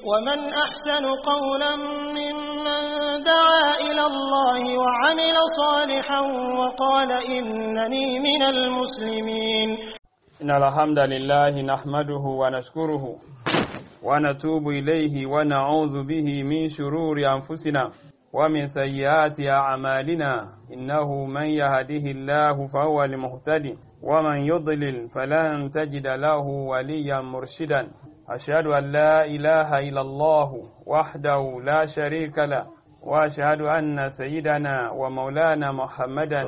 ومن أحسن قولا ممن دعا إلى الله وعمل صالحا وقال إنني من المسلمين. إن الحمد لله نحمده ونشكره ونتوب إليه ونعوذ به من شرور أنفسنا ومن سيئات أعمالنا إنه من يهده الله فهو المهتدي ومن يضلل فلن تجد له وليا مرشدا. أشهد أن لا إله إلا الله وحده لا شريك له وأشهد أن سيدنا ومولانا محمدا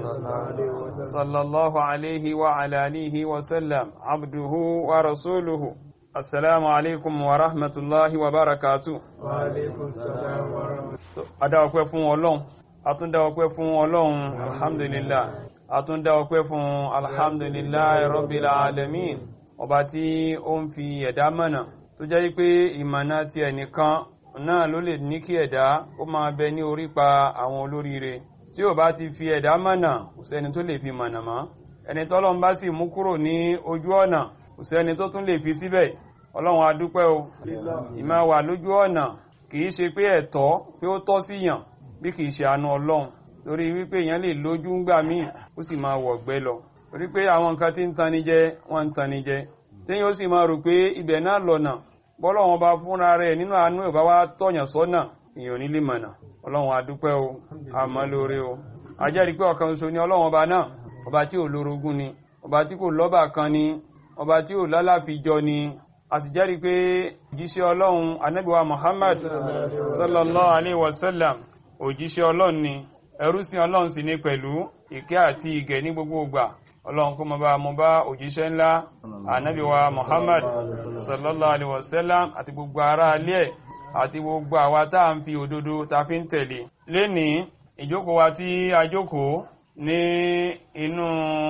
صلى الله عليه وعلى آله وسلم عبده ورسوله. السلام عليكم ورحمة الله وبركاته. وعليكم السلام ورحمة الله. Adáwọ̀pẹ́ fún Ọlọ́run, àtúndáwọ̀pẹ́ fún Ọlọ́run, alhamdulillah, àtúndáwọ̀pẹ́ fún alhamdulillah rabbil alamin. Ọba tí ó ń fi ẹ̀dá mọ̀nà tó jẹ́ pé ìmọ̀nà ti ẹnìkan náà ló lè ní kí ẹ̀dá ó máa bẹ ní orípa àwọn olóríire. Tí ó bá ti fi ẹ̀dá mọ̀nà kò sẹ́ni tó lè fi mọ̀nà mọ́. Ẹni tọ́lọ́run bá sì mú kúrò ní ojú ọ̀nà kò sẹ́ni tó tún lè fi síbẹ̀. Ọlọ́run a dúpẹ́ o. Ìmá wà lójú ọ̀nà kìí ṣe pé ẹ̀tọ́ pé ó tọ́ sí yàn bí kìí ṣe àánú Ọlọ́run torí wípé èèyàn lè lójú ń gbà míì ó sì máa wọ̀gbẹ́ lọ torí pé àwọn nǹkan tí ń tani jẹ wọ́n ń tani jẹ téyàn ó sì máa rò pé ibẹ̀ náà lọ́nà bọ́lọ́run bá fúnra rẹ̀ nínú àánú ìbá wá tọ̀yàn sọ́nà èèyàn nílé mọ̀nà. Ọlọ́run a dúpẹ́ o àmọ́ lóore o. A jẹ́rìí pé ọ̀kan ṣoṣo ni Ọlọ́run ọba náà, ọba tí ò lórogún ni, ọba tí kò lọ́bà kan ni, ọba tí ò lálàfijọ ni. A sì jẹ́rìí pé òjíṣẹ́ Ọlọ́run Ànábì wa Muhammad sallallahu alaihi wasallam òjíṣẹ́ Ọlọ́run ni, ẹrúsìn Ọlọ́run sì ní pẹ̀lú ìkẹ́ àti ìgẹ̀ ní gbogbo ìgbà. Ọlọ́run kó mọ́ bá òjíṣẹ́ ńlá Ànábì wa Muhammad sallallahu alaihi wasallam àti gbogbo ará alẹ́ àti gbogbo àwa tá ń fi òdodo ta fi ń tẹ̀lé. Lénìí ìjókòó wa tí a jókòó ní inú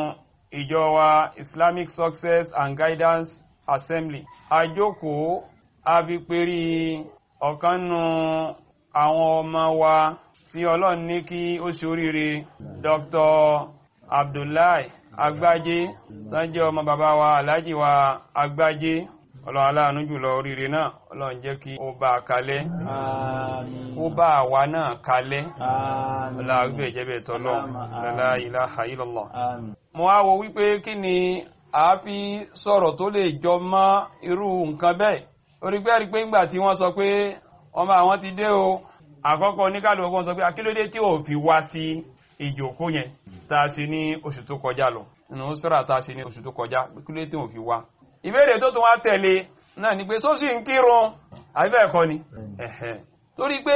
ìjọ wa Islamic Success and Guidance Assembly. Àjókòó a fi perí ọ̀kan nínú àwọn ọmọ wa tí Ọlọ́run ní kí ó ṣe oríire, Dr. Abdullahi Agbájé tán jẹ́ ọmọ bàbá wa Alhaji wa Agbájé. Ọlọ́run aláàánú jùlọ oríire náà Ọlọ́run jẹ́ kí ó bá kalẹ̀, ó bá àwa náà kalẹ̀. Ọlọ́run àgbẹ̀ ìjẹ́bẹ̀ tọ́lọ́ la ilaha illallah. Mo wá wo wípé kí ni a fi sọ̀rọ̀ tó lè jọ mọ́ irú nǹkan bẹ́ẹ̀. Orí pé ńgbà tí wọ́n sọ pé ọmọ àwọn ti dé o, àkọ́kọ́ oníkàlù ọgbọ́n sọ pé akílódé tí ò fi wá sí ìjòkó yẹn tá a ṣe ní oṣù tó kọjá lọ nínú sọ́rà tá a ṣe ní oṣù tó kọjá akílódé tí ò fi wá. Ìbéèrè tó tún wá tẹ̀lé náà ni pé sóṣì ń kírun àbí bẹ́ẹ̀ kọ́ ni. Torí pé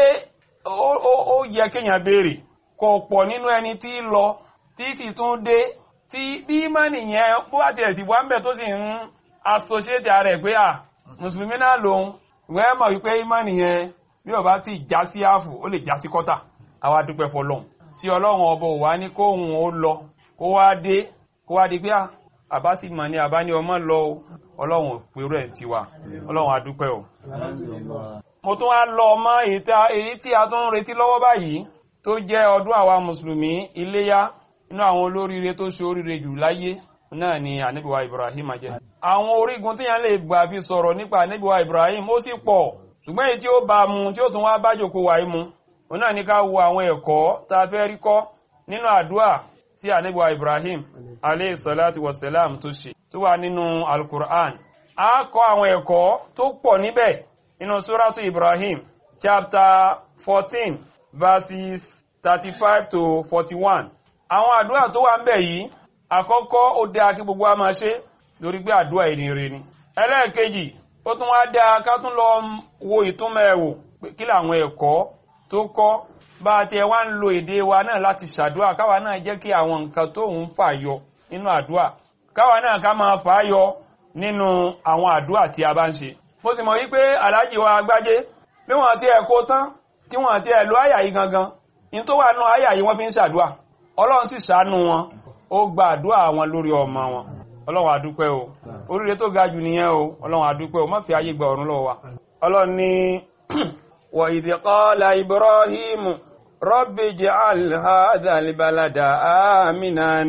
ó yẹ kéèyàn béèrè kò pọ̀ nínú ẹni tí lọ tí sì tún dé tí bí mọ́nì yẹn bó bá tiẹ̀ sì wá ń bẹ̀ tó sì ń associate ara ẹ̀ pé mùsùlùmí náà lòun ìwẹ́ mọ̀ wípé mọ́nì yẹn bí ó bá ti já sí ààfù ó lè já sí kọ́tà. Àwa dúpẹ́ fọlọ́run tí Ọlọ́run ọbọ̀ wá ní kóhun ó lọ kó wá di pé àbá sì mọ̀ ní àbá ní ọmọ lọ Ọlọ́run pèrò ẹ̀ tiwa. Ọlọ́run a dúpẹ́ o. Mo tún wá lọ mọ́ èyí tí a tún ń retí lọ́wọ́ báyìí tó jẹ́ ọdún àwa mùsùlùmí iléyá. Inú àwọn olóríire tó ṣe oríire jù láyé náà ni Ànábì wa Ibrahim jẹ́. Àwọn orígun tí yẹn lè gbà fi sọ̀rọ̀ nípa Ànábì wa Ibrahim ó sì pọ̀ ṣùgbọ́n èyí tí ó bá mu tí ó tún wá bá jòkó wà í mu òun náà ní ká wo àwọn ẹ̀kọ́ tá a fẹ́ rí kọ́ nínú àdúà tí Ànábì wa Ibrahim alayhi salatu wassalam tó ṣe tó wà nínú Al-Qur'an. A kọ́ àwọn ẹ̀kọ́ tó pọ̀ níbẹ̀ nínú Suratu Ibrahim chapter 14 verses 35 to 41. Àwọn àdúà tó wà ń bẹ̀ yìí àkọ́kọ́ ó dá kí gbogbo a máa ṣe lórí pé àdúà ìrìnrìn ni. Ẹlẹ́ẹ̀kejì ó tún wá dá ká tún lọ wo ìtumọ̀ ẹ̀wò kí làwọn ẹ̀kọ́ tó kọ́ bá ti ẹwà ń lo èdè wa náà láti ṣàdúà káwa náà jẹ́ kí àwọn nǹkan tó ń fà yọ nínú àdúà káwa náà ká máa fà yọ nínú àwọn àdúà tí a bá ń ṣe. Mo sì mọ̀ wípé Alhaji wa Agbájé bí wọ́n ti ẹ̀kọ́ tán tí wọ́n ti ẹ̀lú àyà yìí gangan in tó wà náà àyà yìí wọ́n fi ń ṣàdúà Ọlọ́run sì ṣàánú wọn ó gba àdúà wọn lórí ọmọ wọn. Ọlọ́run a dúpẹ́ o, oríire tó ga jù nìyẹn o. Ọlọ́run a dúpẹ́ o, má fi ayé gba ọ̀run lọ́wọ́ wa. Ọlọ́run ní wa idh qala Ibrahimu rabbi ij'al hadha al-balada aminan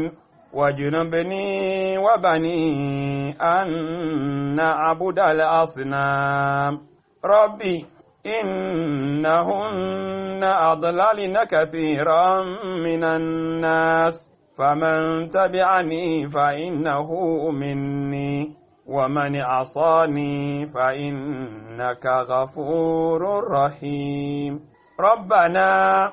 wajnubni wa bani an na'buda al-asnam. Rabbi إنهن أضللن كثيرا من الناس فمن تبعني فإنه مني ومن عصاني فإنك غفور رحيم ربنا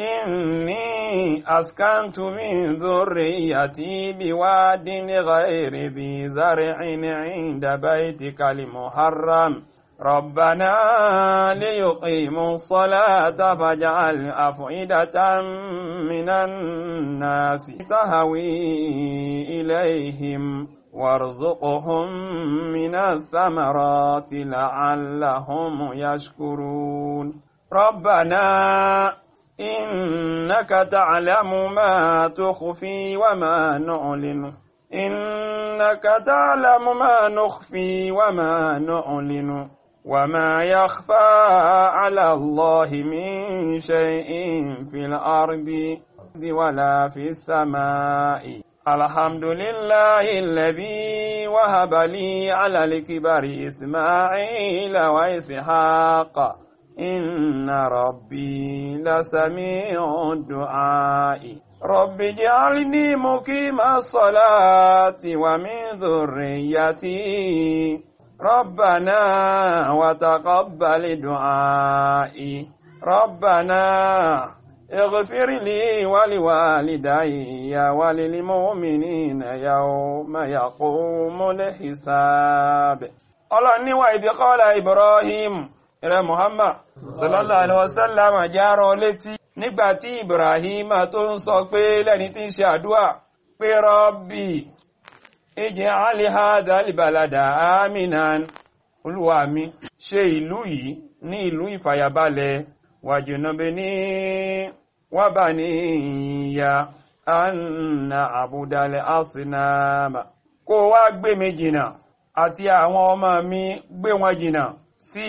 إني أسكنت من ذريتي بواد غير ذي زرع عند بيتك المحرم ربنا ليقيموا الصلاة فاجعل أفئدة من الناس تهوي إليهم وارزقهم من الثمرات لعلهم يشكرون ربنا إنك تعلم ما تخفي وما نعلن إنك تعلم ما نخفي وما نعلن وما يخفى على الله من شيء في الأرض ولا في السماء الحمد لله الذي وهب لي على الكبر إسماعيل وإسحاق إن ربي لسميع الدعاء رب اجعلني مقيم الصلاة ومن ذريتي ربنا وتقبل دعائي ربنا اغفر لي ولوالدي وللمؤمنين يوم يقوم الحساب الله ni wa ibi qala Ibrahim ire Muhammad sallallahu alaihi wasallam jaro létí nígbàtí Ibrahim tó ń sọ pé lẹ́ni tí ń ṣe àdúà pé Rabbi ij'al hadha al-balada aminan Olúwa mi ṣe ìlú yìí ní ìlú ìfàyàbalẹ̀ wajnubni wa baniya an na'budal asnam kó wá gbé mi jìnà àti àwọn ọmọ mi gbé wọn jìnà sí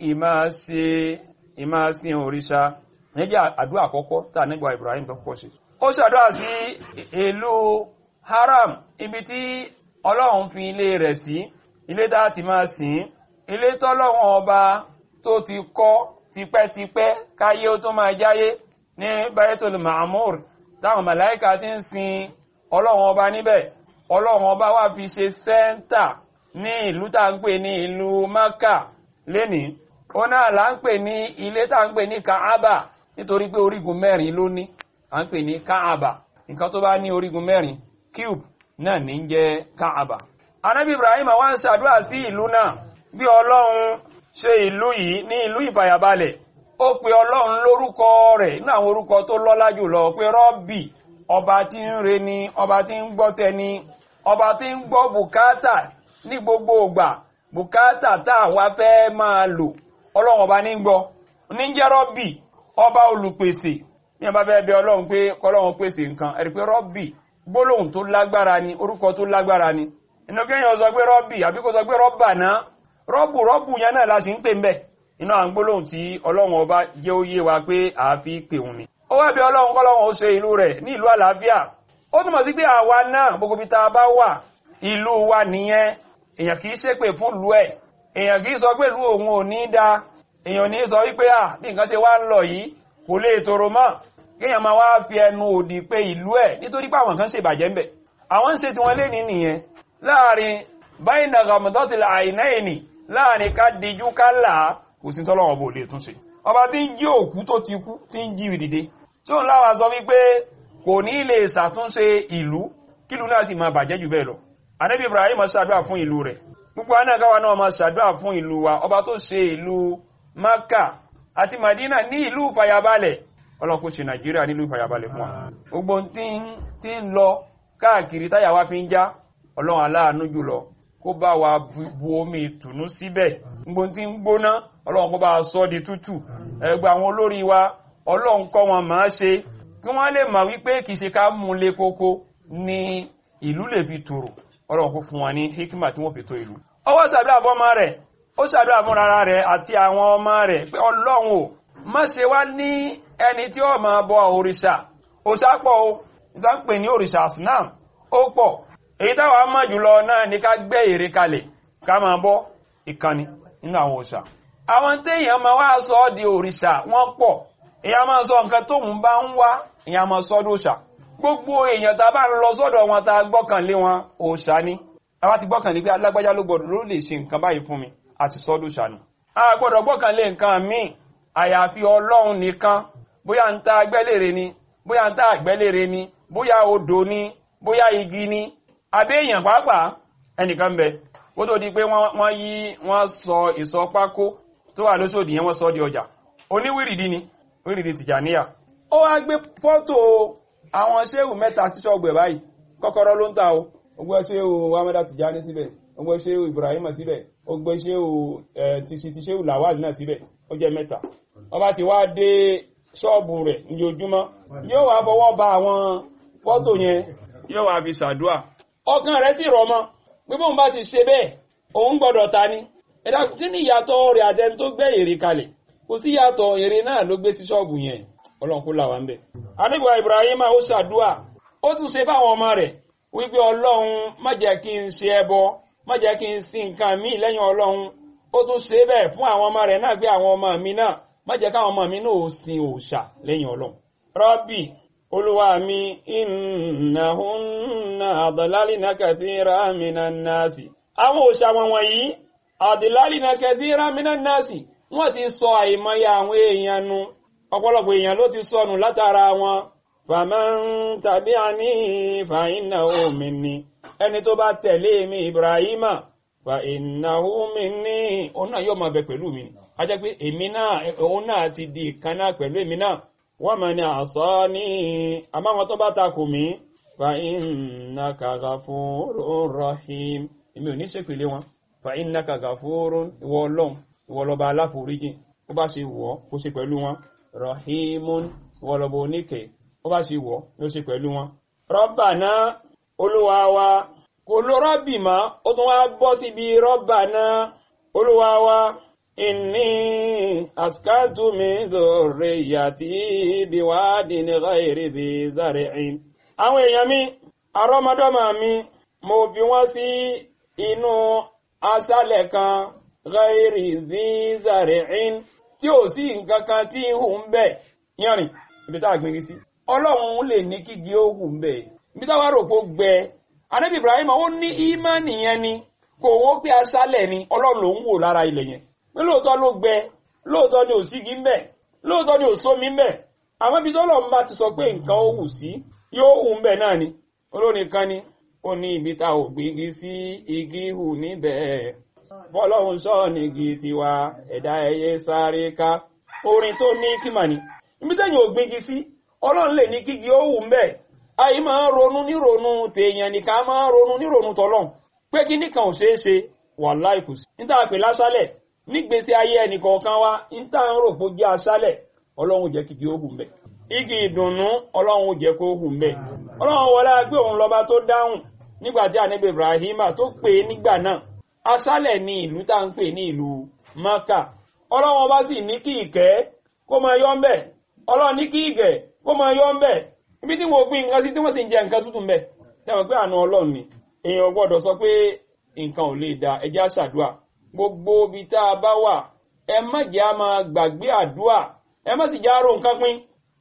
ìmáṣin òrìṣà níjà àdúrà àkọ́kọ́ tà nígbà Ibrahim tó kọ́ sí. Ó ṣàdúrà sí ìlú Haram ibi tí Ọlọ́run fi ilé rẹ̀ sí, ilé tá ti máa sìn, ilé tọ́lọ́run ọba tó ti kọ́ tipẹ́tipẹ́ káyé ó tó máa jáyé ní Baitul Ma'mur táwọn màláíkà ti ń sin Ọlọ́run ọba níbẹ̀. Ọlọ́run ọba wá fi ṣe sẹ́ńtà ní ìlú tá ń pè ní ìlú Mákà lénìí. Ó náà là ń pè ní ilé tá ń pè ní Kaaba nítorí pé orígun mẹ́rin ló ní à ń pè ní Kaaba. Nǹkan tó bá ní orígun mẹ́rin cube náà ní jẹ́ Kaaba. Ànábì Ibrahim wá ń ṣàdúrà sí ìlú náà bí Ọlọ́run ṣe ìlú yìí ní ìlú ìfàyàbalẹ̀. Ó pe Ọlọ́run lórúkọ rẹ̀ ní àwọn orúkọ tó lọ́lá jùlọ pé Rọ́bì ọba tí ń re ni ọba tí ń gbọ́ tẹni ọba tí ń gbọ́ bùkátà ní gbogbo ìgbà bùkátà tá àwa fẹ́ máa lò Ọlọ́run ọba ní gbọ́ ní jẹ́ Rọ́bì ọba olùpèsè ní ọba fẹ́ bẹ Ọlọ́run pé kọ́lọ́run pèsè nǹkan ẹ̀rí pé Rọ́bì gbólóhùn tó lágbára ni orúkọ tó lágbára ni inú kéèyàn sọ pé Rọ́bì àbí kó sọ pé Rọ́bàná rọ́bù yẹn náà la sì ń pè ń bẹ̀ inú à ń gbólóhùn tí Ọlọ́run ọba jẹ́ ó yé wa pé àáfi pè òun ni ó wá bẹ Ọlọ́run kọ́lọ́run ó ṣe ìlú rẹ̀ ní ìlú àlàáfíà ó túmọ̀ sí pé àwa náà gbogbo bí tá a bá wà ìlú wa nìyẹn èèyàn kì í ṣépè fún ìlú ẹ̀ èèyàn kì í sọ pé ìlú òun ò ní dá èèyàn ní sọ wípé bí nǹkan ṣe wá ń lọ yìí kò lè tòrò mọ́ kéèyàn máa wá fi ẹnu òdì pé ìlú ẹ̀ nítorí pé àwọn kan ṣe ìbàjẹ́ ń bẹ̀ àwọn ń ṣe tí wọ́n lé ní nìyẹn láàrin bayna ghamdatil aynayni láàrin ká dijú ká là á kò sí tọ́lọ́wọ́ bò lè túnṣe ọba tí ń jí òkú tó ti kú tí ń jí ìdìde tí òun láwa sọ wípé kò ní lè ṣàtúnṣe ìlú kílù náà sì máa bàjẹ́ jù bẹ́ẹ̀ lọ Ànábì Ibrahim ṣàdúrà fún ìlú rẹ̀ gbogbo anágáwa náà máa ṣàdúrà fún ìlú wa ọba tó ṣe ìlú Mákà àti Madina ní ìlú ìfàyàbalẹ̀ Ọlọ́run kó ṣe Nàìjíríà nílùú ìfàyàbalẹ̀ fún wa gbogbo tí ń lọ káàkiri táyà wa fi ń já Ọlọ́run aláàánú jùlọ kó bá wa bu omi ìtùnú síbẹ̀ gbogbo tí ń gbóná Ọlọ́run kó bá sọ di tútù ẹgbẹ́ àwọn olórí wa Ọlọ́run kọ́ wọn máa ṣe kí wọ́n lè mọ̀ wípé kìí ṣe ká mú lé kókó ní ìlú lè fi tòrò Ọlọ́run kó fún wọn ní hikima tí wọ́n fi tó ìlú ó wá ṣàdúrà fún ọmọ rẹ̀ ó ṣàdúrà fún rárá rẹ̀ àti àwọn ọmọ rẹ̀ pé Ọlọ́run ò má ṣe wá ní ẹni tí ó máa bọ òrìṣà òṣàpọ̀ o ìta ń pè ní òrìṣà asnam ó pọ̀ èyí táwa mọ̀ jùlọ náà ní ká gbé ère kalẹ̀ ká máa bọ ìkànnì nínú àwọn òṣà àwọn téèyàn máa wá sọ di òrìṣà wọ́n pọ̀ èèyàn máa sọ nǹkan tóun bá ń wá èèyàn máa sọ dòṣà gbogbo èèyàn tá a bá lọ sọ́dọ̀ wọn tá a gbọ́kànlé wọn òòṣà ni àwa ti gbọ́kànlé pé alágbájá ló gbọ́dọ̀ ló lè ṣe nǹkan báyìí fún mi àti sọ dòṣà nù a gbọ́dọ̀ gbọ́kànlé nǹkan míì àyàfi Ọlọ́run nìkan bóyá ń ta àgbẹ́lére ni bóyá ń ta àgbẹ́lére ni bóyá odò ni bóyá igi ni àbí èèyàn pàápàá ẹnìkan bẹ ó tó di pé wọ́n sọ ìsọ pákó tó wà lóṣòdì yẹn wọ́n sọ di ọjà oníwìrìdí ni wìrìdí Tìjàníyà ó wá gbé fọ́tò àwọn ṣéhù mẹ́ta sí ṣọ́ọ̀bù ẹ̀ báyìí kọ́kọ́rọ́ ló ń ta o ó gbé ṣéhù Ahmada Tìjàní síbẹ̀ ó gbé ṣéhù Ibrahim síbẹ̀ ó gbé ṣéhù ti ṣéhù Lawal náà síbẹ̀ ó jẹ́ mẹ́ta ọba ti wá dé ṣọ́ọ̀bù rẹ̀ ní ojúmọ́ yóò wá fọwọ́ ba àwọn fọ́tò yẹn yóò wá fi ṣàdúà ọkàn rẹ̀ sì rọ̀ mọ́ gbogbo òun bá ti ṣe bẹ́ẹ̀ òun gbọ́dọ̀ ta ni ẹ̀dá kí ni ìyàtọ̀ rẹ̀ àtẹni tó gbé èrè kalẹ̀ kò sí ìyàtọ̀ èrè náà ló gbé sí ṣọ́ọ̀bù yẹn Ọlọ́run kó là wá ń bẹ̀. Ànábì Ibrahim ó ṣàdúà ó tún ṣe fáwọn ọmọ rẹ̀ wípé Ọlọ́run má jẹ́ kí n ṣe ẹbọ má jẹ́ kí n sin nǹkan míì lẹ́yìn Ọlọ́run ó tún ṣe bẹ́ẹ̀ fún àwọn ọmọ rẹ̀ náà pé àwọn ọmọ mi náà má jẹ́ káwọn ọmọ mi náà ó sin òòṣà lẹ́yìn Ọlọ́run. Rabbi Olúwa mi innahunna adlalna kathira minan nasi àwọn òòṣà wọn wọ̀nyí adlalna kathira minan nasi wọ́n ti sọ àìmọye àwọn èèyàn nu ọ̀pọ̀lọpọ̀ èèyàn ló ti sọnù látara wọn faman tabi'ani fa innahu minni ẹni tó bá tẹ̀lé mi Ibrahima fa innahu minni òun náà yóò máa bẹ pẹ̀lú mi a jẹ́ pé èmi náà òun náà ti di ìkan náà pẹ̀lú èmi náà wa man asani àmọ́ wọn tó bá takò mí fa innaka ghafurur rahim èmi ò ní ṣépèlé wọn fa innaka ghafurun ìwọ Ọlọ́run ìwọ lọba aláforíjìn ó bá ṣe wọ́ kó ṣe pẹ̀lú wọn rahimun ìwọ lọba oníkẹ́ ó bá ṣe wọ́ ló ṣe pẹ̀lú wọn. Rabbana Olúwa wa kò ló rọ́bì mọ́ ó tún wá bọ́ síbi Rabbana Olúwa wa inni askantu min dhurriyyati biwadin ghayri dhi zar'in. àwọn èèyàn mi àrọ́mọdọ́mọ mi mo fi wọ́n sí inú aṣálẹ̀ kan ghayri dhi zar'in tí ò sí nǹkan kan tí hù ń bẹ̀ yánrin ibi tá a gbin sí Ọlọ́run lè ní kígi ó hù ń bẹ̀ ibi tá wá rò pé ó gbẹ Ànábì Ibrahim ó ní ìmánì yẹn ni kò wó pé aṣálẹ̀ ni Ọlọ́run ló ń wò lára ilẹ̀ yẹn pé lóòótọ́ ló gbẹ lóòótọ́ ni ò sígi ń bẹ̀ lóòótọ́ ni ò sómi ń bẹ̀ àwọn ibi tọ́lọ́run bá ti sọ pé nǹkan ó hù sí yóò hù ń bẹ̀ náà ni olórin kan ni ó ní ibi tá ò gbígi sí igi hù níbẹ̀ fọlọ́hun sọ nígi tiwa ẹ̀dá ẹyẹ sáré ká orin tó ní kíma ni ibi tẹ́yìn ò gbígi sí Ọlọ́run lè ní kígi ó hù ń bẹ̀ àyí máa ń ronú nírònú tèèyàn nìkan máa ń ronú nírònú tọ́lọ́run pé kí nìkan ò ṣeé ṣe wàláhì kò sí níta pè lásálẹ̀ nígbésí ayé ẹnìkọ̀ọ̀kan wa níta ń rò pé ó jẹ́ aṣálẹ̀ Ọlọ́run jẹ́ kígi ó hù ń bẹ̀ igi ìdùnnú Ọlọ́run jẹ́ kó hù ń bẹ̀ Ọlọ́run wọlé pé òun lọ́ba tó dáhùn nígbà tí Ànábì Ibrahim tó pè é nígbà náà aṣálẹ̀ ni ìlú tá ń pè ní ìlú Mákà Ọlọ́run ọba sì ní kí ìkẹ́ kó máa yọ́ ń bẹ̀ Ọlọ́run ní kí ìgẹ̀ kó máa yọ́ ń bẹ̀ ibi tí wọ́n gbin nǹkan sí tí wọ́n sì ń jẹ nǹkan tútù ń bẹ̀ tẹ́wọ̀n pé àánú Ọlọ́run ni èèyàn gbọ́dọ̀ sọ pé nǹkan ò lè da ẹjẹ́ àṣàdúà gbogbo ibi tá a bá wà ẹ má jẹ́ a máa gbàgbé àdúà ẹ má sì já rò nǹkan pín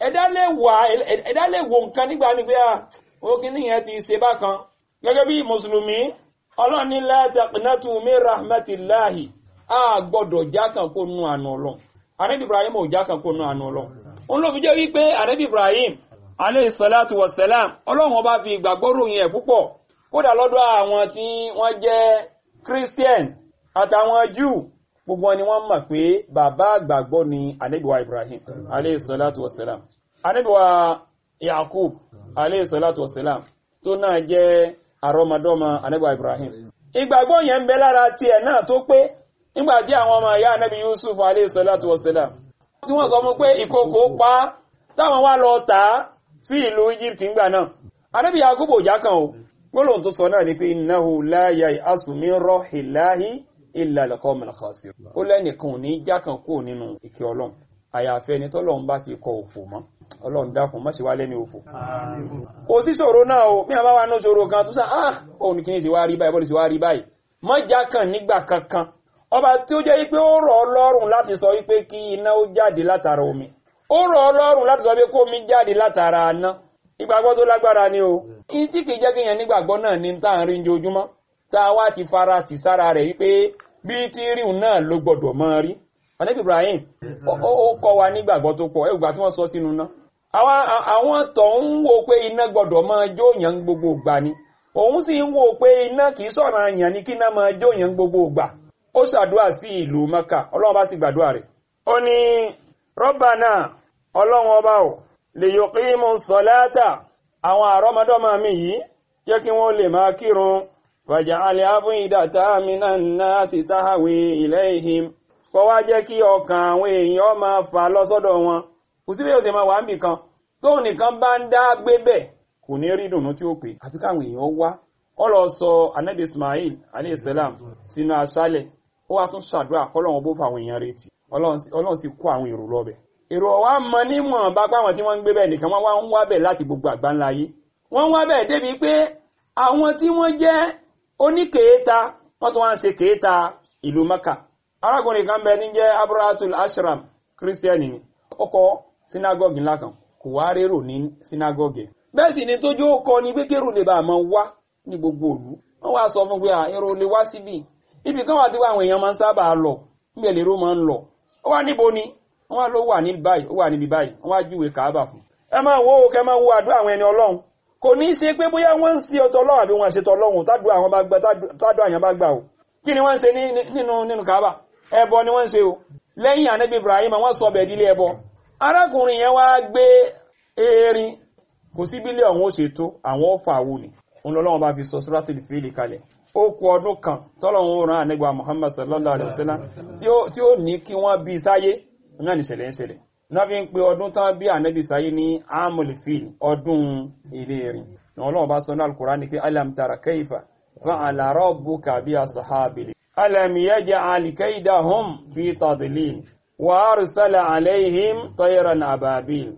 ẹ̀dá lè wo nǹkan nígbà ní pé ó kí nìyẹn ti ṣe bákan gẹ́gẹ́ bí mùsùlùmí Ọlọ́run ní la taqnatu min rahmatillahi a gbọ́dọ̀ jákàn kó nú àánú Ọlọ́run Ànábì Ibrahim ò jákàn kó nú àánú Ọlọ́run òun ló fi jẹ́ wípé Ànábì Ibrahim alayhi salatu wassalam Ọlọ́run ọba fi ìgbàgbọ́ ròyìn ẹ̀ púpọ̀ kódà lọ́dọ̀ àwọn tí wọ́n jẹ́ Christian àtàwọn Jew gbogbo ni wọ́n mọ̀ pé bàbá àgbàgbọ́ ni Ànábì wa Ibrahim alayhi salatu wassalam Ànábì wa Yakub alayhi salatu wassalam tó náà jẹ́ àrọmọdọ́mọ Ànábì wa Ibrahim ìgbàgbọ́ yẹn ń bẹ lára tiẹ̀ náà tó pé nígbàtí àwọn ọmọ ìyá Ànábì Yusuf alayhi salatu wassalam tí wọ́n sọ mú pé ìkòkò pa táwọn wá lọ tà sí ìlú Egypt ńgbà náà Ànábì Yakub ò jákàn o gbólóhùn tó sọ náà ni pé innahu la ya'asu min rahillahi illa al-qawmul khasirun ó lẹ́nìkan ò ní jákàn kúrò nínú ìkẹ́ Ọlọ́run àyàfẹ́ ni tọ́lọ́run bá ti kọ òfò mọ́ Ọlọ́run dákun má ṣe wá lẹ́ni òfò kò sí ṣòro náà o mí àbá wa náà ṣòro kan tó sá òun kì í ṣe wá rí báyìí bọ́lì ṣe wá rí báyìí má jákàn nígbà kankan ọba tí ó jẹ́ wípé ó rọ̀ ọ́ lọ́rùn láti sọ wípé kí iná ó jáde látara omi ó rọ̀ ọ́ lọ́rùn láti sọ wípé kó omi jáde látara iná ìgbàgbọ́ tó lágbára ni o kí tí kìí jẹ́ kéèyàn nígbàgbọ́ náà ní tá à ń rí ojoojúmọ́ tá a wá ti fara tì sára rẹ̀ wípé bí tí ríun náà ló gbọdọ̀ máa rí Ànábì Ibrahim ó kọ́ wa nígbàgbọ́ tó pọ̀ ẹgbà tí wọ́n sọ sínú náà àwọn tó ń wo pé iná gbọdọ̀ máa jóyàn gbogbo ìgbà ni òun sì ń wo pé iná kìí sọ̀rọ̀ àyàn ní kí iná máa jóyàn gbogbo ìgbà ó ṣàdúrà sí ìlú Mẹ́kà Ọlọ́run bá sì gbàdúrà rẹ̀ ó ní Rabbana Ọlọ́run ọba ò lè yuqimu ssalata àwọn àrọ́mọdọ́mọ mi yìí jẹ́ kí wọ́n lè máa kírun waj'al af'idatan minan nasi tahwi ilayhim kó wá jẹ́ kí ọkàn àwọn èèyàn máa fà lọ sọ́dọ̀ wọn kò sí bí ó ṣe máa wà ń bì kan tóun nìkan bá ń dá gbé bẹ̀ kò ní rí dùnú tí ó pè àfi káwọn èèyàn wá ó lọ sọ Ànábì Ismail alayhi salam sínú aṣálẹ̀ ó wá tún ṣàdúrà kọ́lọ́run bó fàwọn èèyàn retí Ọlọ́run sì kó àwọn èrò lọ bẹ̀ èrò wa mọ nímọ̀ bá páwọn tí wọ́n ń gbé bẹ̀ nìkan wọ́n wá ń wá bẹ̀ láti gbogbo àgbáńlá ayé wọ́n ń wá bẹ̀ débi pé àwọn tí wọ́n jẹ́ oníkèéta wọ́n tún wá ń ṣe kèéta ìlú Mẹ́kà arákùnrin kan bẹ ní jẹ́ Abrahatul Ashram kírísítẹ́nì ni ó kọ́ sínágọ́gì ńlá kan kò wá rérò ní sínágọ́gì bẹ́ẹ̀ sì ni tójú ó kọ ní gbékèrò lè bá àmọ́ wá ní gbogbo ìlú wọ́n wá sọ fún pé èrò lè wá síbí ibi kan wà tí àwọn èèyàn máa ń sábà lọ níbẹ̀ lèrò máa ń lọ ó wá níbo ni wọ́n ló wà ní báyìí ó wà níbi báyìí wọ́n wá júwe Káàbà fún ẹ máa wo kẹ máa wo àdúrà àwọn ẹni Ọlọ́run kò ní í ṣe pé bóyá wọ́n ń ṣe ọ̀tọ̀ Ọlọ́run àbí wọ́n ṣe tọlọ́run tádùn àyàn bá gbà o kí ni wọ́n ń ṣe nínú Káàbà ẹbọ ni wọ́n ń ṣe o lẹ́yìn Ànábì Ibrahim wọ́n sọ bẹ̀ dílé ẹbọ arákùnrin yẹn wá gbé erin kò sí bílẹ̀ ọ̀hún ó ṣe tó àwọn ọ̀fà wò ní òun lọ́lọ́wọ́n bá fi sọ Suratul Fil kalẹ̀ ó kù ọdún kan tọ́lọ́run ó rán Ànábì Muhammad sallallahu alaihi wasallam tí ó ní kí wọ́n bí sáyé náà ní ṣẹlẹ̀ ń ṣẹlẹ̀ náà fi ń pe ọdún tán bí Ànábì sáyé ní Amul Fil ọdún ilé erin Ọlọ́run bá sọ ní Al-Qur'an ní pé alam tara kayfa fa'ala rabbuka bi ashabil ألم يجعل كيدهم في تضليل وأرسل عليهم طيرا أبابيل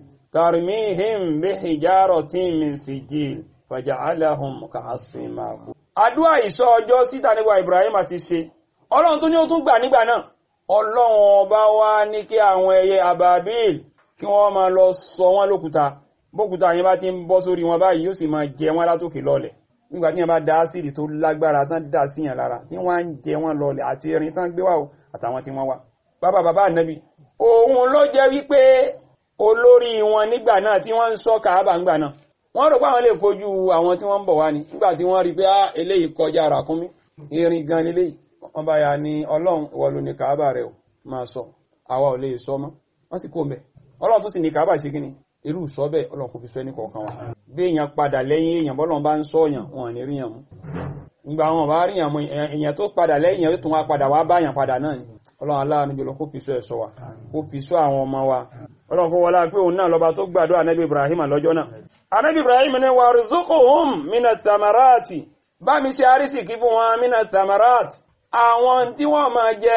ترميهم بحجارة من سجيل فجعلهم كعصف مأكول àdúà ìṣọ́ ọjọ́ síta nígbà Ibrahim àti ṣe Ọlọ́run tó ní ó tún gbà nígbà náà Ọlọ́run ọba wá ní kí àwọn ẹyẹ ababil kí wọ́n máa lọ sọ wọ́n lókúta bókúta yẹn bá ti ń bọ́ sórí wọn báyìí yóò sì máa jẹ wọ́n látòkè lọ́lẹ̀ nígbà tí wọ́n bá dá ásìrì tó lágbára tán dá síyàn lára tí wọ́n ń jẹ wọ́n lọlẹ̀ àti erin tán gbé wá àtàwọn tí wọ́n wá bàbá Ànábì òun ló jẹ́ wípé olórí wọn nígbà náà tí wọ́n ń ṣọ́ Káàbà ńgbà náà wọ́n rò pé àwọn lè kojú àwọn tí wọ́n ń bọ̀ wá ní nígbà tí wọ́n rí pé eléyìí kọjá ràkúnmí erin gan eléyìí wọ́n bá yà ní Ọlọ́run ìwọ ló ní Káàbà rẹ̀ ò máa sọ àwa ò lè sọ mọ́ wọ́n sì kó mbẹ̀ Ọlọ́run tó sì ní Káàbà ṣe kíni irú sọ bẹ́ẹ̀ Ọlọ́run kò fi sọ ẹni kọ̀ọ̀kan wa bí èèyàn padà lẹ́yìn èèyàn bọ́lọ́run bá ń sọ èèyàn wọn ní ríyàn mú ìgbà wọn bá ríyàn mú èèyàn tó padà lẹ́yìn èèyàn tó tún wá padà wá báyàn padà náà ni Ọlọ́run aláàánú jùlọ kó fi sọ ẹ̀ṣọ́ wa kó fi sọ àwọn ọmọ wa Ọlọ́run kó wọlá pé òun náà lọ́ba tó gbàdúrà Ànábì Ibrahim lọ́jọ́ náà Ànábì Ibrahim ní warzuqhum minas samarati bá mi ṣe àrísìkí fún wọn minas samarati àwọn tí wọ́n máa jẹ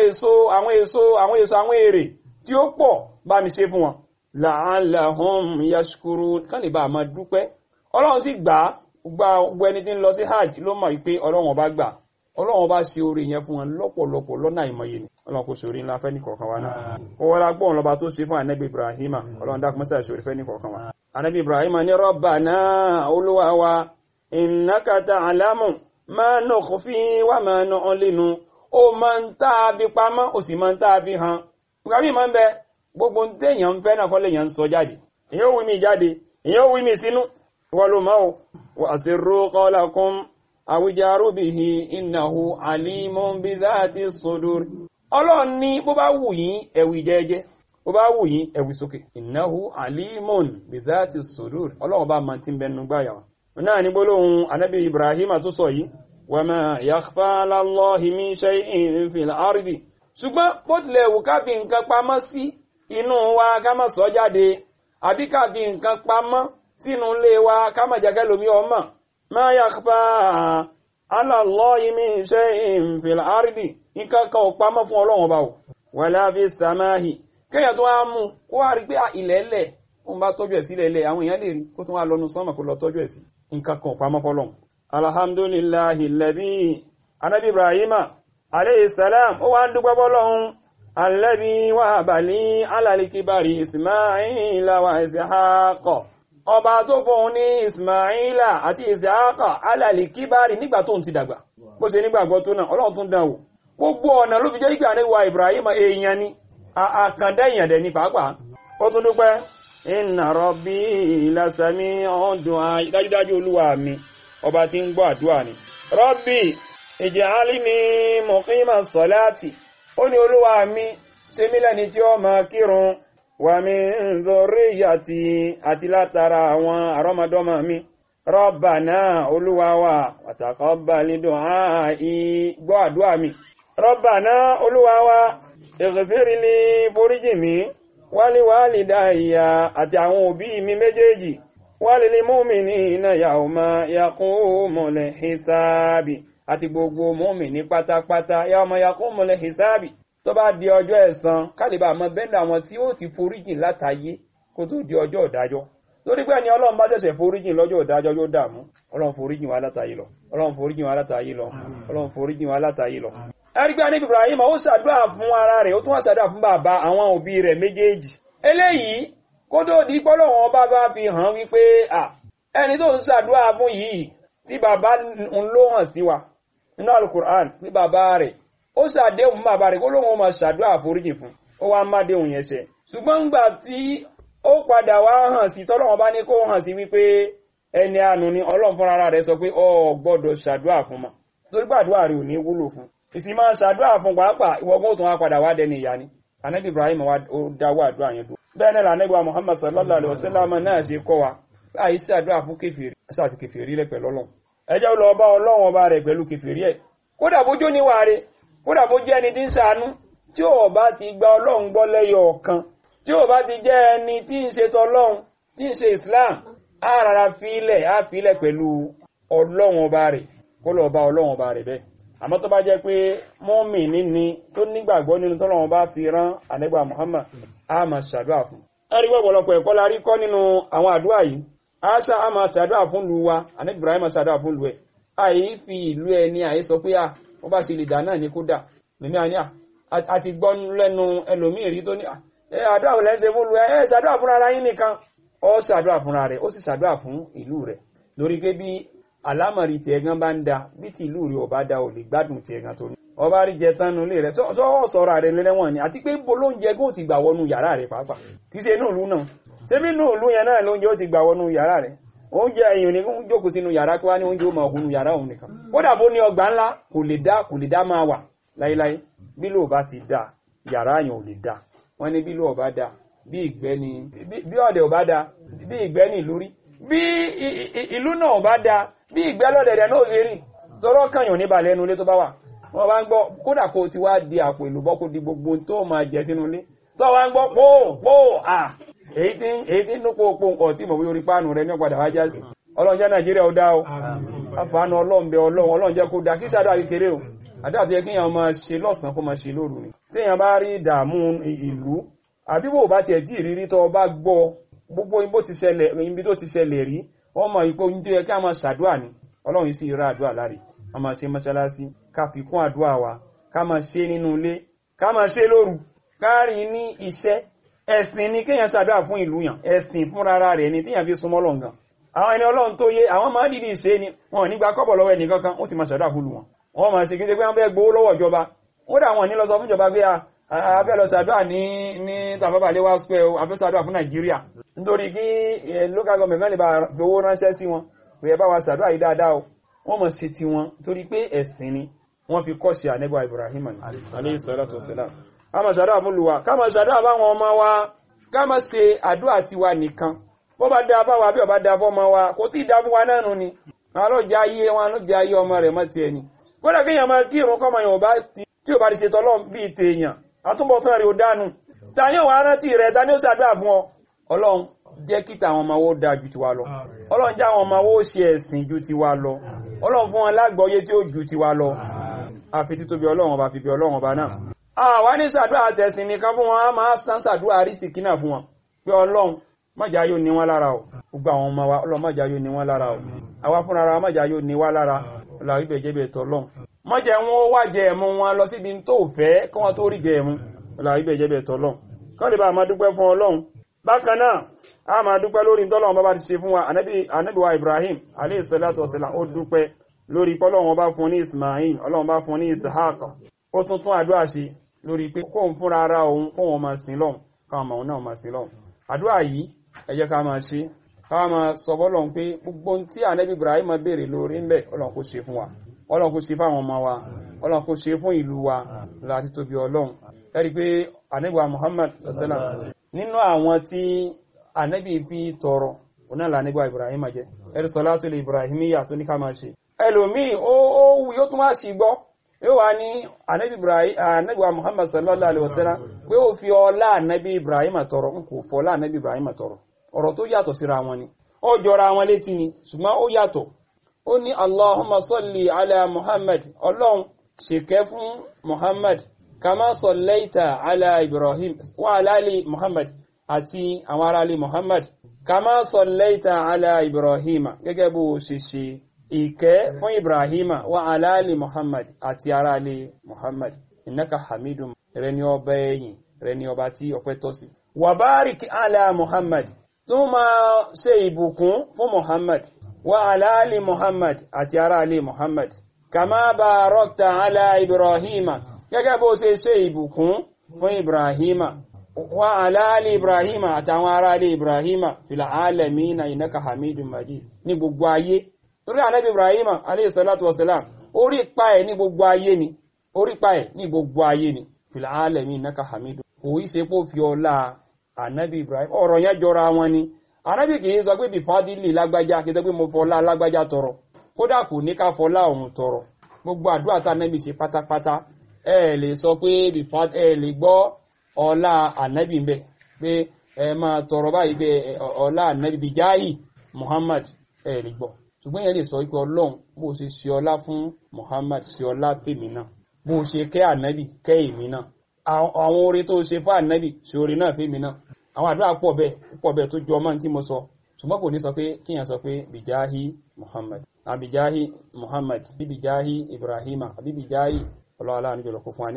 àwọn èrè tí ó pọ̀ bá mi ṣe fún wọn la'allahum yashkurun kan lè bá máa dúpẹ́ Ọlọ́run sì gbà gbogbo ẹni tí ń lọ sí hajj ló mọ̀ pé Ọlọ́run bá gbà Ọlọ́run bá ṣe oore yẹn fún wọn lọ́pọ̀lọpọ̀ lọ́nà ìmọ̀ye ni Ọlọ́run kò sórí ńlá fẹ́ ní kọ̀ọ̀kan wa náà ó wọ́n lágbọ́n lọ́ba tó ṣe fún Ànábì Ibrahim Ọlọ́run dákun mọ́sá ìṣòrí fẹ́ ní kọ̀ọ̀kan wa Ànábì Ibrahim ní Rabbana Olúwa wa innaka ta'lamu ma nukhfi wa ma nu'linu ó máa ń tàbí pamọ́ ó sì máa ń tàbí hàn Ibrahim máa ń bẹ gbogbo téèyàn ń fẹ́ náà kọ́lé yàn ń sọ jáde èyàn ó wí mi jáde èyàn ó wí mi sínú wọ́n ló máa wa asirru qawlakum aw jaru bihi innahu alimun bi dhati sudur Ọlọ́run ní bó bá wù yín ẹ wí jẹ́jẹ́ bó bá wù yín ẹ wí sókè innahu alimun bi dhati sudur Ọlọ́run bá máa ti ń bẹnu gbáyà wọn náà ní gbólóhùn Ànábì Ibrahim tó sọ yìí wa ma yakhfa ala Allahi min shay'in fil ardi ṣùgbọ́n bó tilẹ̀ wù ká fi nǹkan pamọ́ sí inú wa ká má sọ jáde àbí ká fi nǹkan pamọ́ sínú ilé wa ká má jẹ́ kẹ́lòmí ọmọ ma yakhfa ala Allahi min shay'in fil ardi nǹkan kan ò pamọ́ fún Ọlọ́run ọba o wala fis samahi kéèyàn tó wá mú kó wá rí pé ilẹ̀ẹ́lẹ̀ òun bá tọ́jú ẹ̀ sílẹ̀ ilẹ̀ àwọn èèyàn lè rí kó tún wá lọ́nu sánmà kó lọ tọ́jú ẹ̀ sí nǹkan kan ò pamọ́ fọ́lọ́run alhamdulillahi alladhi Ànábì Ibrahima alayhi salam ó wá ń dúpẹ́ fọ́lọ́run alladhi wahaba li ala al-kibari Ismaila wa Ishaqa ọba tó fún ní Ismaila àti Ishaqa ala al-kibari nígbà tó ń ti dàgbà bó ṣe nígbàgbọ́ tó náà Ọlọ́run tún dánwò gbogbo ọ̀nà ló fi jẹ́ ìgbà níwà Ibrahim èèyàn ni àkàndá èèyàn dẹ̀ ní pàápàá ó tún dúpẹ́ inna rabbi lasami'ud du'a dájúdájú olúwa mi ọba tí ń gbọ́ àdúrà ni rabbi ij'alni muqima salati ó ní olúwa mi ṣe mí lẹ́ni tí ó máa kírun wa min dhurriyyati àti látara àwọn àrọ́mọdọ́mọ mi rabbana olúwa wa wa taqabbal du'a'i gbọ́ àdúrà mi rabbana olúwa wa ighfir li foríjì mi wali walidayya àti àwọn òbí mi méjèèjì walil mu'minina yawma yaqumul hisabi àti gbogbo mùmínì pátápátá yawma yaqumul hisabi tó bá di ọjọ́ ẹ̀san kálíbà mọ́ bẹ́ndà àwọn tí ó ti foríjìn látayé kó tó di ọjọ́ ìdájọ́ lórí pé ní Ọlọ́run bá ṣẹ̀ṣẹ̀ foríjìn lọ́jọ́ ìdájọ́ yóò dààmú Ọlọ́run foríjìn wa látayé lọ Ọlọ́run foríjìn wa látayé lọ Ọlọ́run foríjìn wa látayé lọ ẹ̀rígbà ní Ibrahim ó ṣàdúrà fún ara rẹ̀ ó tún wá ṣàdúrà fún bàbá àwọn òbí rẹ̀ méjèèjì eléyìí kó tó di pọ́lọ́wọ́n bá fi hàn wípé ẹni tó ń ṣàdúrà fún yìí tí bàbá ń ló hàn sí wa nínú Al-Qur'an ní bàbá rẹ̀ ó ṣàdéhùn fún bàbá rẹ̀ kó lóun máa ṣàdúrà àforíjì fún ó wá má déhùn yẹn ṣẹ ṣùgbọ́n ńgbà tí ó padà wá hàn sí tọ́lọ́wọ́n bá ní kó hàn sí wípé ẹni àánú ni Ọlọ́run fúnra rẹ̀ sọ pé ó gbọ́dọ̀ ṣàdúrà fún ma torí gbàdúrà rẹ̀ ò ní wúlò fún ìsì máa ṣàdúrà fún pàápàá ìwọ̀gbọ́n tó wá padà wá dẹni ìyá ni Ànábì Ibrahim wá dáwọ́ àdúrà yẹn dùn bẹ́ẹ̀ náà Ànábì wa Muhammad sallallahu alaihi wasallam náà ṣe kọ́ wa láì ṣàdúrà fún kèfèrí ṣàfi kèfèrí lẹ̀ pẹ̀lú Ọlọ́run ẹ jẹ́ lọ bá Ọlọ́run ọba rẹ̀ pẹ̀lú kèfèrí ẹ̀ kódà bójú níwà rẹ̀ kódà bó jẹ́ ẹni tí ń ṣàánú tí ò bá ti gba Ọlọ́run gbọ́ lẹ́yọ ọ̀kan tí ò bá ti jẹ́ ẹni tí ń ṣe tọlọ́run tí ń ṣe Islam á rárá fílẹ̀ pẹ̀lú Ọlọ́run ọba rẹ̀ kó lọ bá Ọlọ́run ọba rẹ̀ bẹ́ẹ̀ àmọ́ tó bá jẹ́ pé mùmínì ni tó nígbàgbọ́ nínú tọ́lọ́run bá fi rán Ànábì Muhammad á máa ṣàdúrà fún ẹ̀rí ọ̀pọ̀lọpọ̀ ẹ̀kọ́ la rí kọ́ nínú àwọn àdúrà yìí á máa ṣàdúrà fún lu wa Ànábì Ibrahim ṣàdúrà fún lu ẹ̀ àyí fi ìlú ẹni àyí sọ pé ó bá ṣe lè dà náà ní kó dà lèmi àní àti gbọ́ lẹ́nu ẹlòmíì rí tó ní àdúrà ò lẹ́sẹ̀ fún lu ẹ ṣàdúrà fúnra ara yín nìkan ó ṣàdúrà fúnra rẹ̀ ó sì ṣàdúrà fún ìlú rẹ̀ lórí pé bí àlámọ̀rí tí ẹ̀gán bá ń da bí ti ìlú rẹ̀ ọba da ò lè gbádùn tí ẹ̀gán tó ní ọba rí jẹ tán nulé rẹ̀ sọ́ọ̀sọ̀rọ̀ rẹ̀ lẹ́wọ̀n ni àti pé bó lóúnjẹ kó ti gbà wọnú yàrá rẹ̀ pàápàá kì í ṣe inú ìlú náà ṣé bí inú ìlú yẹn náà lóúnjẹ ó ti gbà wọnú yàrá rẹ̀ oúnjẹ èèyàn ní jókòó sínú yàrá kí wá ní oúnjẹ ó máa hùnú yàrá òun nìkan kódà bó ní ọgbà ńlá kò lè dá máa wà láíláí bí ló bá ti dá yàrá yẹn ò lè dá wọ́n ní bí ló bá dá bí ìgbẹ́ ni bí ọ̀dẹ̀ ò bá dá bí ìgbẹ́ ni ìlú rí bí ìlú náà ò bá dá bí ìgbẹ́ lọ́dẹ̀dẹ̀ náà ṣe rí tọrọ kànyàn níbà lẹ́nu ilé tó bá wà wọ́n bá ń gbọ́ kódà kó ti wá di àpò ìlúbọ́ kó di gbogbo tó máa jẹ sínú ilé tó wá ń gbọ́ pòó èyí tí ń núpò pòǹkọ̀ tí mọ̀ wí orí páànù rẹ̀ ní ọ̀padà wá já sí Ọlọ́run jẹ́ Nàìjíríà ó dá o àfààní Ọlọ́run bẹ Ọlọ́run jẹ́ kó dá kí ṣàdá kékeré o àdá tó yẹ kí èèyàn máa ṣe lọ́sàn kó máa ṣe lóru ni tí èèyàn bá rí ìdààmú ìlú àbí bò bá tiẹ̀ jí ìrírí tó bá gbọ́ gbogbo ibi tó ti ṣẹlẹ̀ rí wọ́n mọ̀ ipò oúnjẹ yẹ kí a máa ṣàdúà ní Ọlọ́run yìí sì ra àdúà láre a máa ṣe mọ́ṣáláṣí ká fi kún àdúà wa ká máa ṣe nínú ilé ká máa ṣe lóru kárí ní iṣẹ́ ẹ̀sìn ni kéèyàn ṣàdúà fún ìlú yàn ẹ̀sìn fún rárá rẹ̀ ni tíyàn fi súnmọ́ Ọlọ́run gan àwọn ẹni Ọlọ́run tó yé àwọn máa dìdì ṣe ni wọn nígbà kọ́bọ̀ lọ́wọ́ ẹnì kankan ó sì máa ṣàdúà fún wọn wọ́n máa ṣe kí n ṣe pé wọ́n fẹ́ gbowó lọ́wọ́ ìjọba wọ́n dà wọ́n ní lọ sọ fún ìjọba pé a fẹ́ lọ ṣàdúà ní Tafabalewa Square a fẹ́ ṣàdúà fún Nàìjíríà nítorí kí local government mẹ́lẹ̀ bá fi owó ránṣẹ́ sí wọn pé ẹ bá wa ṣàdúà yìí dáadáa o wọ́n mọ̀ sí ti wọn torí pé ẹ̀sìn ni wọ́n fi kọ́ sí Ànábì Ibrahim alayhi salatu wassalam ká máa ṣàdúà fún Olúwa ká máa ṣàdúà báwọn ọmọ wa ká máa ṣe àdúà tiwa nìkan bó bá dá bá wa bí ó bá dá fọ́mọ wa kò tí ì dá fún wa náà nù ni àwọn ló jẹ́ ayé wọn ló jẹ́ ayé ọmọ rẹ̀ mọ́ tiẹ̀ ni kódà kéèyàn máa kírun kọ́mọ yẹn tí ò bá ti ṣe tọ́lọ́ bíi tèèyàn àtúbọ̀tán rẹ̀ ò dánú ta ní òun arántí rẹ̀ ta ní ó ṣàdúrà fún ọ Ọlọ́run jẹ́ kí tàwọn ọmọ wo dáa ju tiwa lọ Ọlọ́run jẹ́ àwọn ọmọ wo ṣe ẹ̀sìn ju tiwa lọ Ọlọ́run fún wọn lágbọ́yé tí ó ju tiwa lọ àfi títóbi Ọlọ́run ọba fi bí Ọlọ́run ọba náà àwa ní ṣàdúrà tẹ̀sìn nìkan fún wọn a máa san ṣàdúrà àrísìkí náà fún wọn pé Ọlọ́run májà yóò ní wọn lára o gbogbo àwọn ọmọ wa Ọlọ́run májà yóò ní wọn lára o àwa fúnra wa májà yóò ní wa lára Ọlọ́run ibẹ̀ jẹ́ bẹ̀ tọ́ Ọlọ́run má jẹ́ wọn wá jẹ ẹ̀mú wọn lọ síbi tó fẹ́ kí wọ́n tó rí jẹ ẹ̀mú ọ̀là ibẹ̀ jẹ́ bẹ̀ tọ́lọ́run kán lè bá máa dúpẹ́ fún Ọlọ́run bákan náà a máa dúpẹ́ lórí tọ́lọ́run bá ti ṣe fún wa ànábì wa Ibrahim alayhi salatu wassalam ó dúpẹ́ lórí pọ́lọ́run bá fún ní Ismail Ọlọ́run bá fún ní Ishaq ó tún tún àdúrà ṣe lórí pé kóhun fúnra ara òun kóhun máa sìn lọ́hun káwọn ọmọ náà máa sìn lọ́hun àdúrà yìí ẹ jẹ́ ká máa ṣe ká máa sọ bọ́lọ́run pé gbogbo tí ànábì Ibrahim béèrè lórí ń bẹ̀ Ọlọ́run kó ṣe fún wa Ọlọ́run kó ṣe fáwọn ọmọ wa Ọlọ́run kó ṣe fún ìlú wa láti tóbi Ọlọ́run ẹ̀rí pé ànábì wa Muhammad sallam nínú àwọn tí ànábì fi tọrọ ọ̀nà ànábì wa Ibrahim jẹ́ ẹ̀rí salatul Ibrahimiyya tó ní ká máa ṣe ẹlòmíì ó wù yóò tún wá sí gbọ́ yóò wá ní ànábì wa Muhammad sallallahu alaihi wasallam pé ó fi ọlá ànábì Ibrahim tọrọ n kò fọlá ànábì Ibrahim tọrọ ọ̀rọ̀ tó yàtọ̀ síra wọn ni ó jọra wọn létí ni ṣùgbọ́n ó yàtọ̀ ó ní Allahumma salli ala Muhammad Ọlọ́run ṣèkẹ́ fún Muhammad kama sallaita ala Ibrahim wa ala ali Muhammad àti àwọn ará ali Muhammad kama sallaita ala Ibrahim gẹ́gẹ́ bó ṣe ṣe ìkẹ́ fún Ibrahima wa ala ali Muhammad àti ará ali Muhammad innaka hamidun rẹni ọba ẹ̀yìn rẹni ọba tí ọpẹ́ tọ́ sí wa barik ala Muhammad tó máa ṣe ìbùkún fún Muhammad wa ala ali Muhammad àti ará ali Muhammad kama barakta ala Ibrahima gẹ́gẹ́ bó ṣe ìbùkún fún Ibrahima wa ala ali Ibrahima àtàwọn ará ali Ibrahima fil alamina innaka hamidun majid ní gbogbo ayé torí ànábì Ibrahim alayhi salatu wasalam orí pa ẹ̀ ní gbogbo ayé ni orí pa ẹ̀ ní gbogbo ayé ni fil alamin innaka hamidun kò í ṣe pó fi ọlá ànábì Ibrahim ọ̀rọ̀ yẹn jọra wọn ni ànábì kì í sọ pé bí fadili lágbájá kì í sọ pé mo fọlá lágbájá tọrọ kódà kò ní ká fọlá òun tọrọ gbogbo àdúrà tá ànábì ṣe pátápátá ẹ lè sọ pé ẹ lè gbọ́ ọlá ànábì ń bẹ pé ẹ máa tọrọ báyìí pé ọlá ànábì bí jáì Muhammad ẹ lè gbọ́ ṣùgbọ́n yẹn lè sọ pé Ọlọ́run bó ṣe ṣe ọlá fún Muhammad ṣe ọlá fèmí náà bó ṣe kẹ́ ànábì kẹ́ èmi náà àwọn oore tó ṣe fún ànábì ṣe oore náà fèmí náà àwọn àdúrà pọ̀ bẹ́ẹ̀ tó jọ ọmọ tí mo sọ ṣùgbọ́n kò ní sọ pé kíyàn sọ pé bìjáhí Muhammad àbìjáhí Muhammad bíbìjáhí Ibrahima bíbìjáhí ọlọ́ọ̀lá níjọ lọ́kọ̀ fún wa ní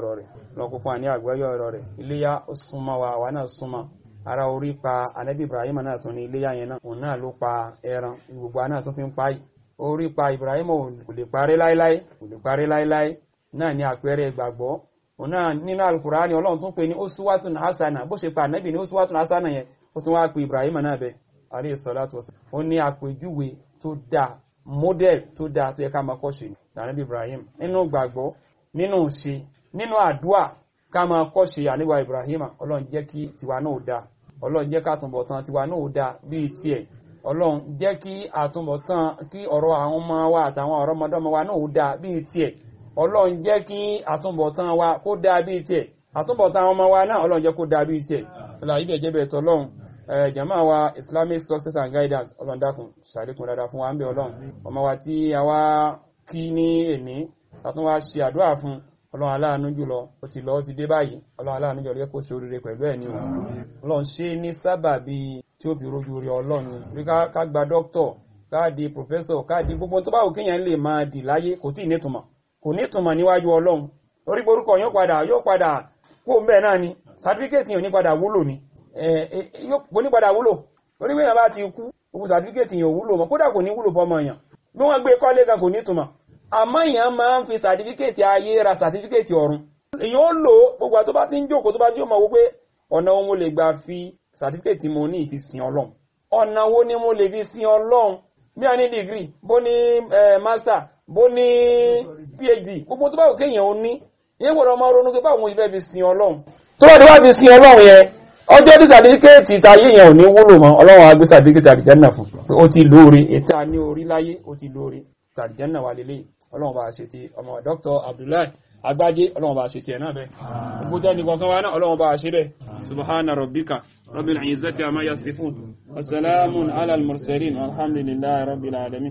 àgbọ́yọ̀ ọ̀rọ̀ rẹ̀ iléyá ó súnmọ́ wa náà súnmọ́ ara orí pa ànábì Ibrahim náà tún ní iléyá yẹn náà òun náà ló pa ẹran gbogbo náà tún fi ń páyì orí pa Ibrahim kò lè parí láíláí náà ní àpẹẹrẹ ìgbàgbọ́ òun náà nínú Al-Qur'ani Ọlọ́run tún pè ní uswatun hasana bó ṣe pa ànábì ní uswatun hasana yẹn ó tún wá pe Ibrahim náà bẹ alayhi salatu wassalam ó ní àpèjúwe tó dáa model tó dáa tó yẹ ká máa kọ́ṣe ànábì Ibrahim nínú gbàgbọ́ nínú ṣe nínú àdúà ká máa kọ́ṣe àníwá Ibrahim Ọlọ́run jẹ́ kí tiwa náà dáa Ọlọ́run jẹ́ ká àtúnbọ̀tán tiwa náà dáa bíi tiẹ̀ Ọlọ́run jẹ́ kí àtúnbọ̀tán kí ọ̀rọ̀ àwọn ọmọ wa àtàwọn ọ̀rọ̀ ọmọdọ́mọ wa náà dáa bíi tiẹ̀ Ọlọ́run jẹ́ kí àtúnbọ̀tán wa kó dáa bíi tiẹ̀ àtúnbọ̀tán ọmọ wa náà Ọlọ́run jẹ́ kó dáa bíi tiẹ̀ ọlọ́run ibẹ̀ jẹ́ bẹ̀ẹ̀ tọ́lọ́run jàmáà wa Islamic Success and Guidance Ọlọ́run dákun ṣàlékún dáadáa fún wa ń bẹ Ọlọ́run ọmọ wa tí a wá kí ní èní àtún wá ṣe àdúrà fún Ọlọ́run aláàánú jùlọ ó ti lọ ó ti dé báyìí Ọlọ́run aláàánú jùlọ yẹ kó ṣe oríire pẹ̀lú ẹ̀ ní Ọlọ́run ṣe ní sábàbí tí ó fi rojú rí Ọlọ́run rí ká gba dókítọ̀ ká di pòfẹ́sọ̀ ká di gbogbo tó bá wù kéèyàn lè máa dì láyé kò tí ì nítumọ̀ kò nítumọ̀ níwájú Ọlọ́run orí orúkọ yóò padà kó bẹ́ẹ̀ náà ni sàtífíkẹ́tì yóò ní padà wúlò ni kò ní padà wúlò orí pé yàn bá ti kú gbogbo sàtífíkẹ́tì yóò wúlò mọ́ kódà kò ní wúlò fọmọ èèyàn bí wọ́n gbé kọ́lé kan kò nítumọ̀ àmọ́ èèyàn máa ń fi sàtífíkẹ́tì ayé ra sàtífíkẹ́tì ọ̀run èèyàn ó lò gbogbo àtó bá ti ń jókòó tó bá tí ó mọ̀ wípé ọ̀nà wo mo lè gbà fi sàtífíkẹ́tì mo ní ìfi sin Ọlọ́run ọ̀nà wo ni mo lè fi sin Ọlọ́run bí a ní dìgírì bó ní master bó ní PhD gbogbo tó bá wù kéèyàn ó ní yẹn gbọ́dọ̀ máa ronú pé báwo mo fẹ́ fi sin Ọlọ́run tó bá ti wá fi sin Ọlọ́run yẹn ọjọ́ tí sàtífíkẹ́tì tayé yẹn ò ní wúlò mọ́ Ọlọ́run á gbé sàtífíkẹ́tì àlùjánnà fún pé ó ti lóore ètò àní orí láyé ó ti lóore àlùjánnà wà lélẹ̀ Ọlọ́run bá ṣe ti ọmọ Dr. Abdullahi Agbájé Ọlọ́run bá ṣe ti ẹ̀ náà bẹ́ẹ̀ gbogbo jẹ́ nìkan kan wá náà Ọlọ́run bá ṣe bẹ́ẹ̀ subhana rabbika rabbil izzati amma yasifun wa salamun ala al-mursalin walhamdulillahi rabbil alamin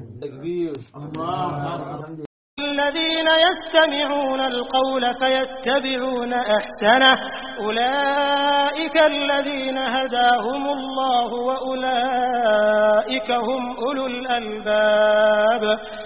الذين يستمعون القول فيتبعون أحسنه أولئك الذين هداهم الله وأولئك هم أولو الألباب